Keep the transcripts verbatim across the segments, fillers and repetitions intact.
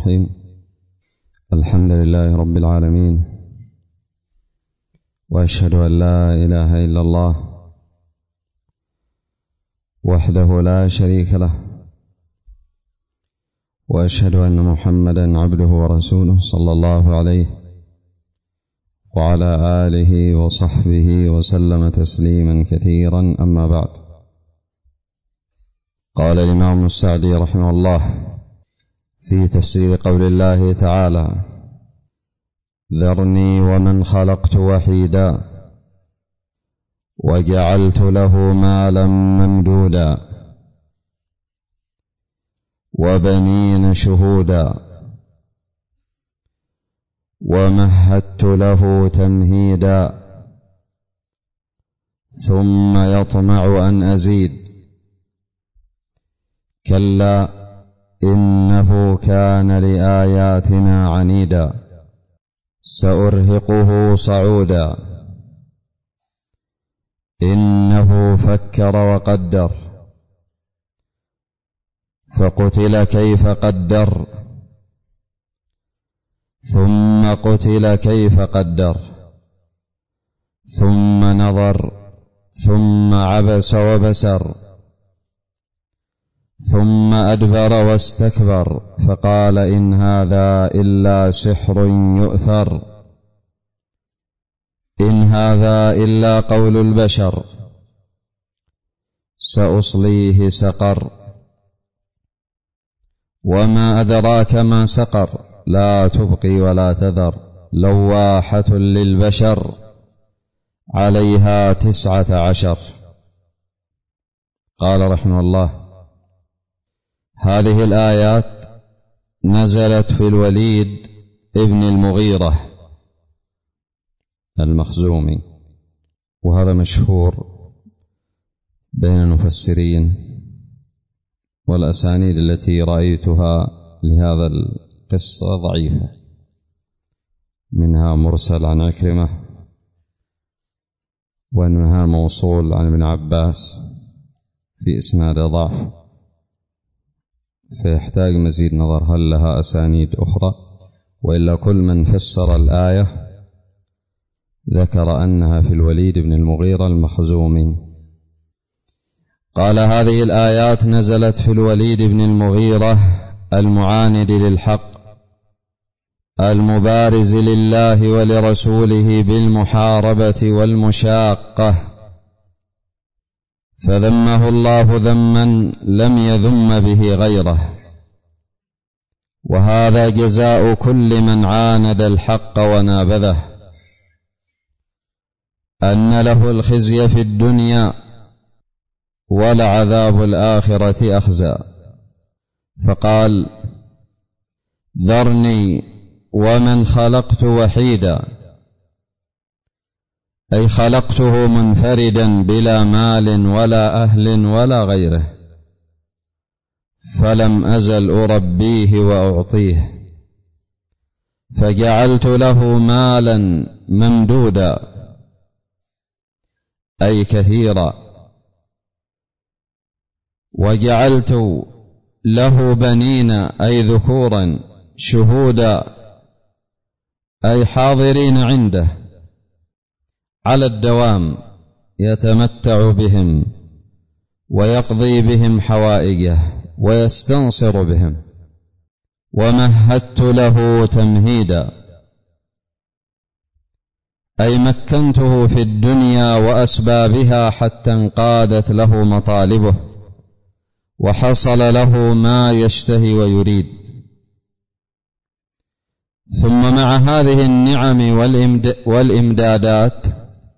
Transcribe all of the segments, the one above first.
الرحيم. الحمد لله رب العالمين، وأشهد أن لا إله إلا الله وحده لا شريك له، وأشهد أن محمدا عبده ورسوله صلى الله عليه وعلى آله وصحبه وسلم تسليما كثيرا. أما بعد، قال الإمام السعدي رحمه الله في تفسير قول الله تعالى: ذرني ومن خلقت وحيدا وجعلت له مالا ممدودا وبنين شهودا ومهدت له تمهيدا ثم يطمع أن أزيد كلا إنه كان لآياتنا عنيدا سأرهقه صعودا إنه فكر وقدر فقتل كيف قدر ثم قتل كيف قدر ثم نظر ثم عبس وبسر ثم أدبر واستكبر فقال إن هذا إلا سحر يؤثر إن هذا إلا قول البشر سأصليه سقر وما أدراك ما سقر لا تبقي ولا تذر لواحة للبشر عليها تسعة عشر. قال رحمه الله: هذه الآيات نزلت في الوليد ابن المغيرة المخزومي، وهذا مشهور بين المفسرين، والأسانيد التي رأيتها لهذا القصة ضعيفة، منها مرسل عن عكرمة، ومنها موصول عن ابن عباس في إسناد ضعف، فيحتاج مزيد نظر هل لها أسانيد أخرى، وإلا كل من فسر الآية ذكر أنها في الوليد بن المغيرة المخزومي. قال: هذه الآيات نزلت في الوليد بن المغيرة المعاند للحق المبارز لله ولرسوله بالمحاربة والمشاقة، فذمه الله ذما لم يذم به غيره، وهذا جزاء كل من عاند الحق ونابذه، أن له الخزي في الدنيا ولعذاب الآخرة أخزى. فقال: ذرني ومن خلقت وحيدا، أي خلقته منفردا بلا مال ولا أهل ولا غيره، فلم أزل أربيه وأعطيه، فجعلت له مالا ممدودا أي كثيرا، وجعلت له بنين أي ذكورا شهودا أي حاضرين عنده على الدوام يتمتع بهم ويقضي بهم حوائجه ويستنصر بهم. ومهدت له تمهيدا أي مكنته في الدنيا وأسبابها حتى انقادت له مطالبه وحصل له ما يشتهي ويريد. ثم مع هذه النعم والإمدادات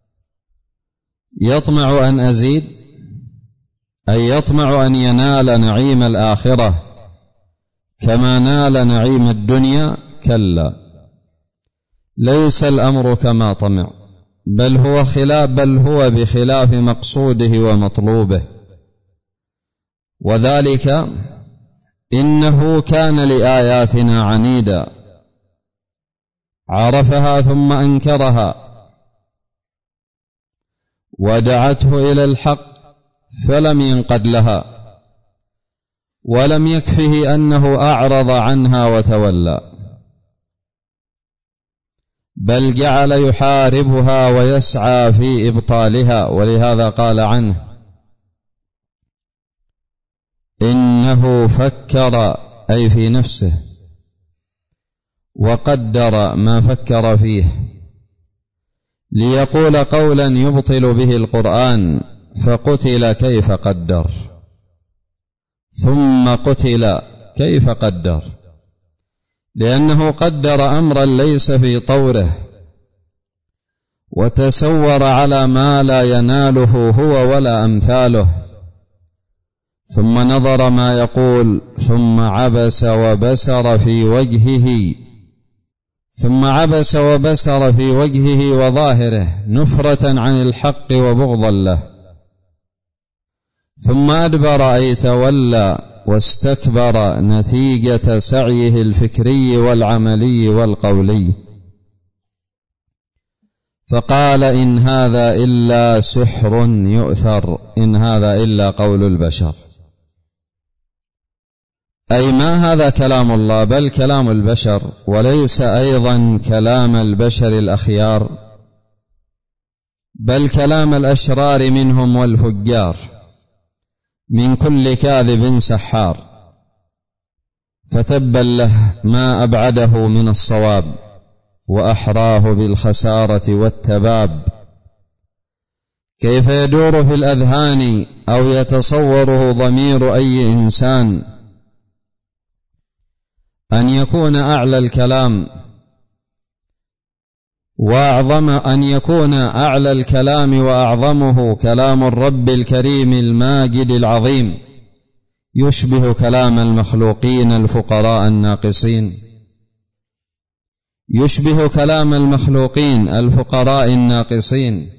يطمع أن أزيد، أي يطمع أن ينال نعيم الآخرة كما نال نعيم الدنيا. كلا، ليس الأمر كما طمع، بل هو خلاف بل هو بخلاف مقصوده ومطلوبه، وذلك إنه كان لآياتنا عنيدا، عرفها ثم أنكرها، ودعته إلى الحق فلم ينقد لها، ولم يكفه أنه أعرض عنها وتولى، بل جعل يحاربها ويسعى في إبطالها. ولهذا قال عنه إنه فكر، أي في نفسه، وقدر ما فكر فيه ليقول قولا يبطل به القرآن، فقتل كيف قدر، ثم قتل كيف قدر، لأنه قدر أمرا ليس في طوره، وتسور على ما لا يناله هو ولا أمثاله، ثم نظر ما يقول، ثم عبس وبسر في وجهه ثم عبس وبسر في وجهه وظاهره نفرة عن الحق وبغضا له، ثم أدبر أي تولى واستكبر نتيجة سعيه الفكري والعملي والقولي، فقال إن هذا إلا سحر يؤثر، إن هذا إلا قول البشر، أي ما هذا كلام الله بل كلام البشر، وليس أيضا كلام البشر الأخيار، بل كلام الأشرار منهم والفجار، من كل كاذب سحار، فتبا له ما أبعده من الصواب وأحراه بالخسارة والتباب. كيف يدور في الأذهان أو يتصوره ضمير أي إنسان أن يكون أعلى الكلام وأعظم أن يكون أعلى الكلام وأعظمه كلام الرب الكريم الماجد العظيم يشبه كلام المخلوقين الفقراء الناقصين، يشبه كلام المخلوقين الفقراء الناقصين؟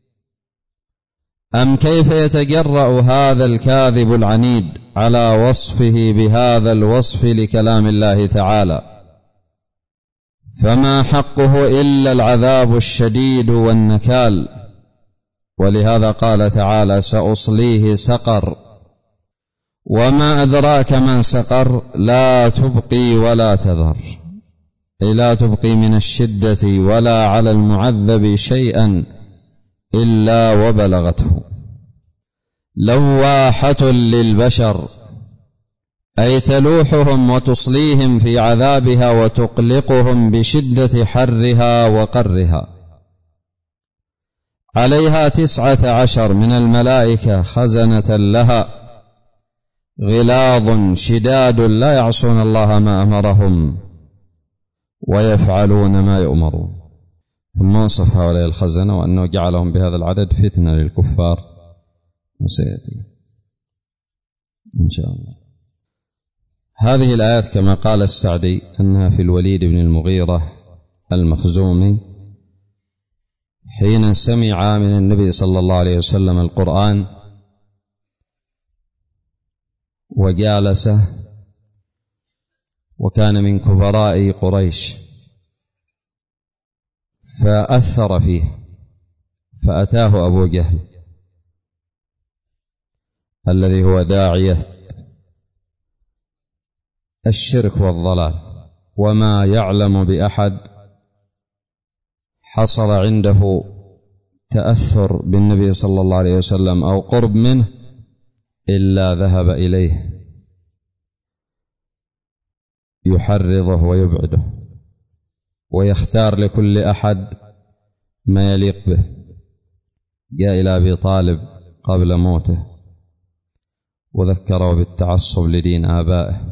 أم كيف يتجرأ هذا الكاذب العنيد على وصفه بهذا الوصف لكلام الله تعالى؟ فما حقه إلا العذاب الشديد والنكال. ولهذا قال تعالى سأصليه سقر، وما أدراك ما سقر، لا تبقي ولا تذر، أي لا تبقي من الشدة ولا على المعذب شيئا إلا وبلغته. لواحة للبشر، أي تلوحهم وتصليهم في عذابها وتقلقهم بشدة حرها وقرها. عليها تسعة عشر من الملائكة خزنة لها غلاظ شداد لا يعصون الله ما أمرهم ويفعلون ما يؤمرون. ثم وصف هؤلاء الخزنة وأنه جعلهم بهذا العدد فتنة للكفار، وسيأتي إن شاء الله. هذه الآيات كما قال السعدي أنها في الوليد بن المغيرة المخزومي حين سمع من النبي صلى الله عليه وسلم القرآن وجالس، وكان من كبراء قريش، فأثر فيه، فأتاه أبو جهل الذي هو داعية الشرك والضلال، وما يعلم بأحد حصل عنده تأثر بالنبي صلى الله عليه وسلم أو قرب منه إلا ذهب إليه يحرضه ويبعده ويختار لكل أحد ما يليق به. جاء إلى أبي طالب قبل موته وذكره بالتعصب لدين آبائه،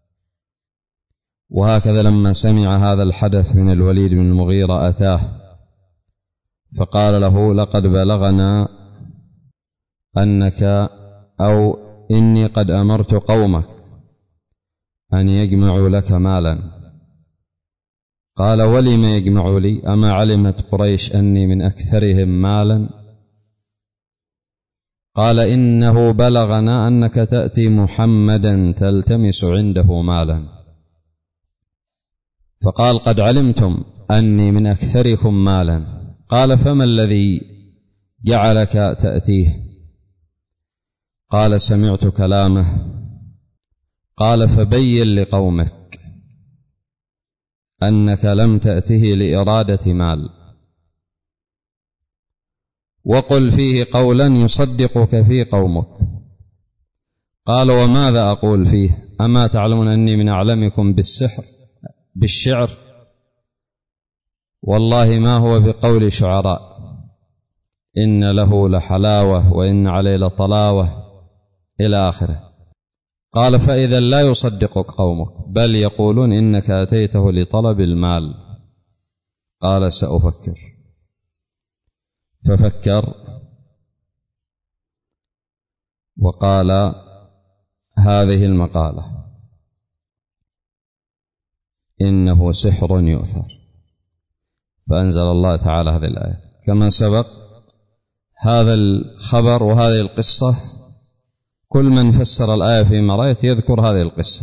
وهكذا لما سمع هذا الحدث من الوليد بن المغيرة أتاه فقال له لقد بلغنا أنك أو إني قد أمرت قومك أن يجمعوا لك مالا. قال ولم يجمعوا لي؟ أما علمت قريش أني من أكثرهم مالا؟ قال إنه بلغنا أنك تأتي محمدا تلتمس عنده مالا. فقال قد علمتم أني من أكثركم مالا. قال فما الذي جعلك تأتيه؟ قال سمعت كلامه قال فبين لقومك أنك لم تأته لإرادة مال، وقل فيه قولا يصدقك فيه قومك. قال وماذا أقول فيه؟ أما تعلمون أني من أعلمكم بالسحر بالشعر؟ والله ما هو بقول شعراء، إن له لحلاوة وإن عليه لطلاوة إلى آخره. قال فإذا لا يصدقك قومك، بل يقولون إنك أتيته لطلب المال. قال سأفكر. ففكر وقال هذه المقالة إنه سحر يؤثر، فأنزل الله تعالى هذه الآية. كما سبق هذا الخبر وهذه القصة كل من فسر الآية فيما رأيت يذكر هذه القصة،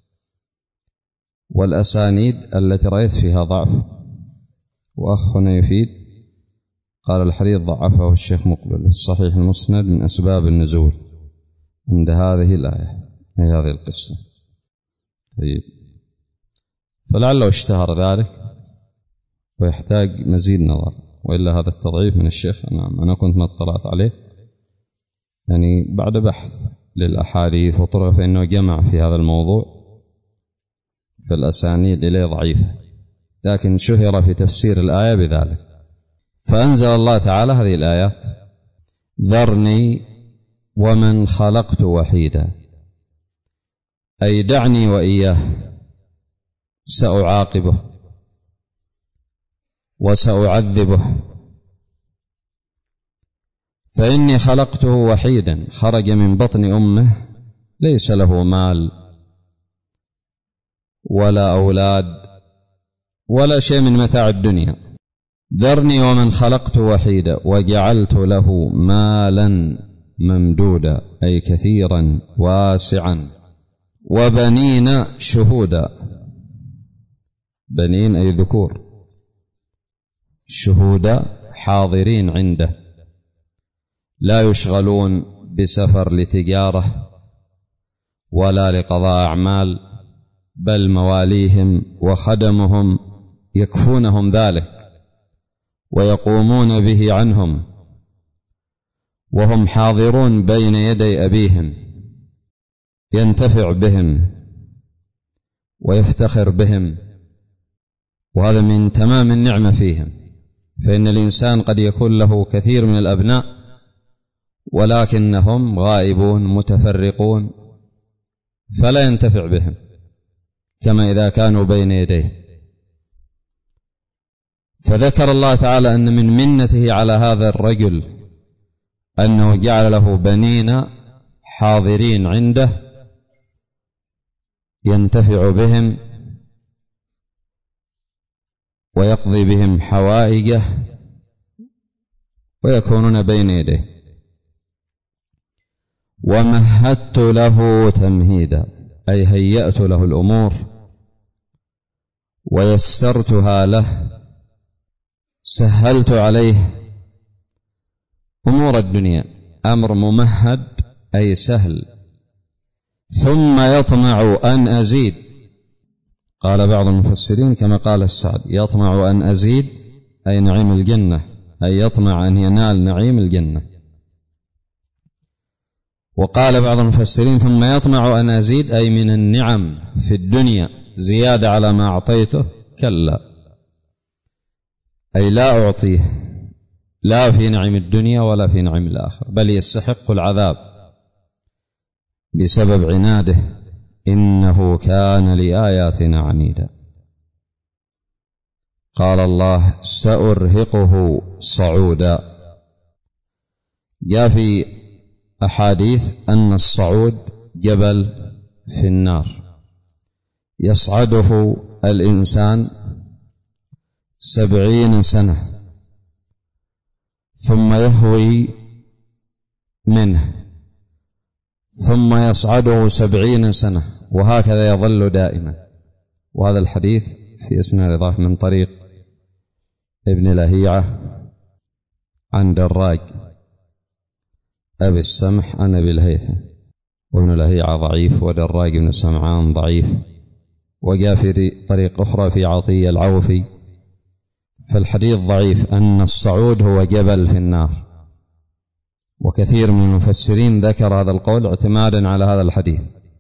والأسانيد التي رأيت فيها ضعف. وأخنا يفيد قال الحريث ضعفه الشيخ مقبل الصحيح المسند من أسباب النزول عند هذه الآية هي هذه القصة. طيب، فلعله اشتهر ذلك ويحتاج مزيد نظر، وإلا هذا التضعيف من الشيخ نعم أنا كنت ما اطلعت عليه يعني بعد بحث للأحاديث وطرق، فإنه جمع في هذا الموضوع فالأسانيد إليه ضعيفة، لكن شهر في تفسير الآية بذلك. فأنزل الله تعالى هذه الآيات: ذرني ومن خلقت وحيدا، أي دعني وإياه سأعاقبه وسأعذبه، فإني خلقته وحيدا، خرج من بطن أمه ليس له مال ولا أولاد ولا شيء من متاع الدنيا. ذرني ومن خلقت وحيدا وجعلت له مالا ممدودا، أي كثيرا واسعا، وبنين شهودا، بنين أي ذكور، شهودا حاضرين عنده لا يشغلون بسفر لتجارة ولا لقضاء أعمال، بل مواليهم وخدمهم يكفونهم ذلك ويقومون به عنهم، وهم حاضرون بين يدي أبيهم، ينتفع بهم ويفتخر بهم، وهذا من تمام النعمة فيهم. فإن الإنسان قد يكون له كثير من الأبناء ولكنهم غائبون متفرقون فلا ينتفع بهم كما إذا كانوا بين يديه. فذكر الله تعالى أن من منته على هذا الرجل أنه جعل له بنين حاضرين عنده ينتفع بهم ويقضي بهم حوائجه ويكونون بين يديه. ومهدت له تمهيدا، أي هيأت له الأمور ويسرتها له، سهلت عليه أمور الدنيا. أمر ممهد أي سهل. ثم يطمع أن أزيد، قال بعض المفسرين كما قال السعد: يطمع أن أزيد أي نعيم الجنة، أي يطمع أن ينال نعيم الجنة. وقال بعض المفسرين: ثم يطمع أن أزيد أي من النعم في الدنيا زيادة على ما أعطيته، كلا، أي لا أعطيه لا في نعيم الدنيا ولا في نعيم الآخرة، بل يستحق العذاب بسبب عناده، إنه كان لآياتنا عنيدا. قال الله: سأرهقه صعودا. جاء في أحاديث أن الصعود جبل في النار يصعده الإنسان سبعين سنة ثم يهوي منه ثم يصعده سبعين سنة، وهكذا يظل دائما. وهذا الحديث في إسناد ضعيف من طريق ابن لهيعة عن دراج أبي السمح عن أبي الهيثم. وابن لهيعة ضعيف، ودراج بن سمعان ضعيف، وجاء في طريق أخرى في عطية العوفي. فالحديث ضعيف أن الصعود هو جبل في النار، وكثير من المفسرين ذكر هذا القول اعتمادا على هذا الحديث.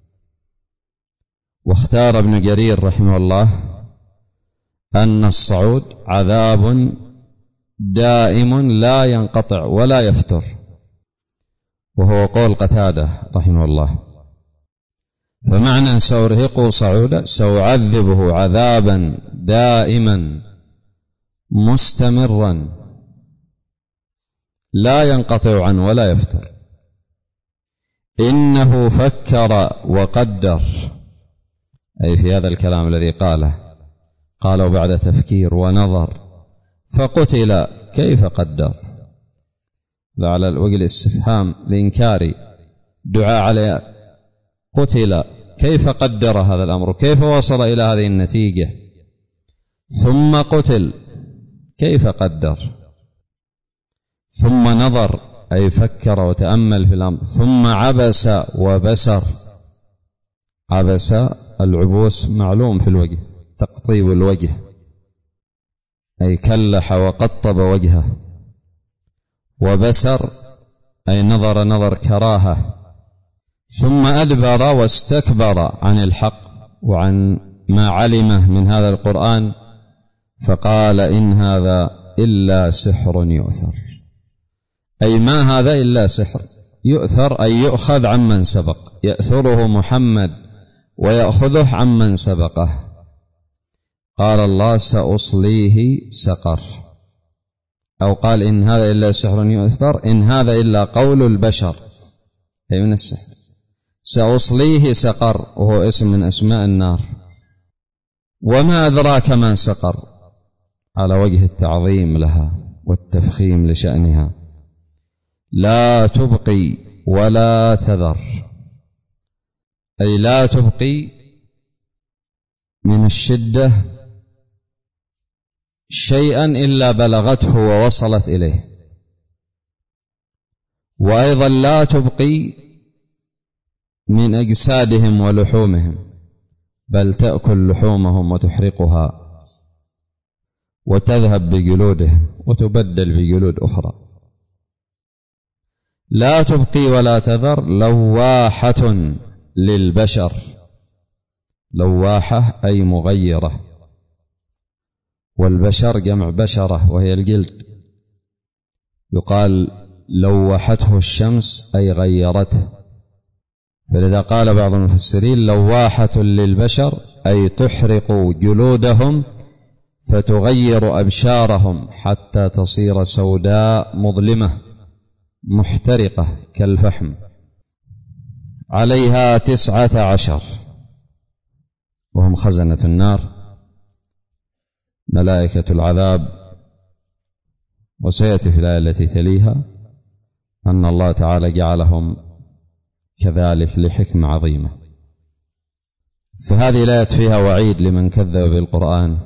واختار ابن جرير رحمه الله أن الصعود عذاب دائم لا ينقطع ولا يفتر، وهو قول قتادة رحمه الله. فمعنى سأرهقه صعودا سأعذبه عذابا دائما مستمرا لا ينقطع عنه ولا يفتر. إنه فكر وقدر، أي في هذا الكلام الذي قاله قالوا بعد تفكير ونظر، فقتل كيف قدر؟ على وجه الاستفهام الإنكاري دعاء عليه، قتل كيف قدر هذا الأمر؟ كيف وصل إلى هذه النتيجة؟ ثم قتل كيف قدر؟ ثم نظر أي فكر وتأمل في الأمر، ثم عبس وبسر. عبس العبوس معلوم في الوجه، تقطيب الوجه، أي كلح وقطب وجهه. وبسر أي نظر نظر كراهة. ثم أدبر واستكبر عن الحق وعن ما علمه من هذا القرآن، فقال إن هذا إلا سحر يؤثر، أي ما هذا إلا سحر يؤثر، أي يؤخذ عمن سبق، يأثره محمد ويأخذه عمن سبقه. قال الله سأصليه سقر، أو قال إن هذا إلا سحر يؤثر، إن هذا إلا قول البشر، أي من السحر. سأصليه سقر وهو اسم من أسماء النار. وما أدراك ما سقر، على وجه التعظيم لها والتفخيم لشأنها. لا تبقي ولا تذر، أي لا تبقي من الشدة شيئا إلا بلغته ووصلت إليه، وأيضا لا تبقي من أجسادهم ولحومهم، بل تأكل لحومهم وتحرقها وتذهب بجلودهم وتبدل بجلود أخرى. لا تبقي ولا تذر، لواحة للبشر. لواحة أي مغيرة، والبشر جمع بشرة وهي الجلد. يقال لوحته الشمس أي غيرته، فلذا قال بعض المفسرين لواحة للبشر أي تحرق جلودهم فتغير أبشارهم حتى تصير سوداء مظلمة محترقة كالفحم. عليها تسعة عشر وهم خزنة النار ملائكة العذاب. وسيأتي في الآية التي تليها أن الله تعالى جعلهم كذلك لحكمة عظيمة. فهذه الآية فيها وعيد لمن كذب بالقرآن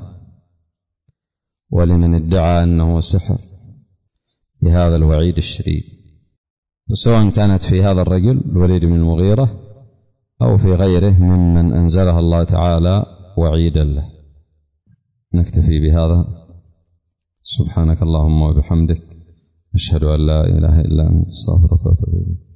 ولمن ادعى أنه سحر بهذا الوعيد الشديد، سواء كانت في هذا الرجل الوليد بن المغيرة أو في غيره ممن أنزلها الله تعالى وعيدا له. نكتفي بهذا. سبحانك اللهم وبحمدك، أشهد أن لا إله إلا أنت، أستغفرك وأتوب إليك.